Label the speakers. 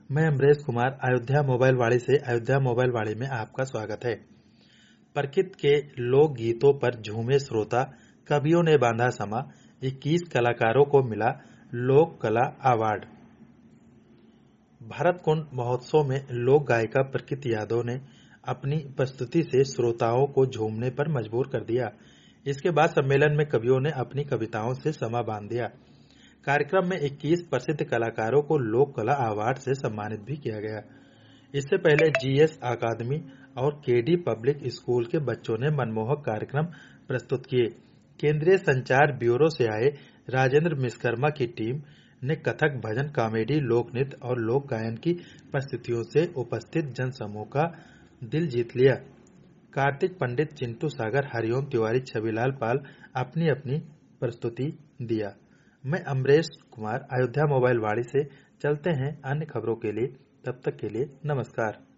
Speaker 1: मैं अमरेश कुमार अयोध्या मोबाइल वाड़ी से अयोध्या मोबाइल वाड़ी में आपका स्वागत है। प्रकृति के लोक गीतों पर झूमे श्रोता, कवियों ने बांधा समा, 21 कलाकारों को मिला लोक कला अवार्ड। भारत कुंड महोत्सव में लोक गायिका प्रकृति यादव ने अपनी प्रस्तुति से श्रोताओं को झूमने पर मजबूर कर दिया। इसके बाद सम्मेलन में कवियों ने अपनी कविताओं से समा बांध दिया। कार्यक्रम में 21 प्रसिद्ध कलाकारों को लोक कला अवार्ड से सम्मानित भी किया गया। इससे पहले जीएस अकादमी और केडी पब्लिक स्कूल के बच्चों ने मनमोहक कार्यक्रम प्रस्तुत किए। केंद्रीय संचार ब्यूरो से आए राजेंद्र विश्वकर्मा की टीम ने कथक, भजन, कॉमेडी, लोक नृत्य और लोक गायन की प्रस्तुतियों से उपस्थित जनसमूह का दिल जीत लिया। कार्तिक पंडित, चिंटू सागर, हरिओम तिवारी, छविलाल पाल अपनी अपनी प्रस्तुति दिया। मैं अमरेश कुमार अयोध्या मोबाइल वाड़ी से। चलते हैं अन्य खबरों के लिए, तब तक के लिए नमस्कार।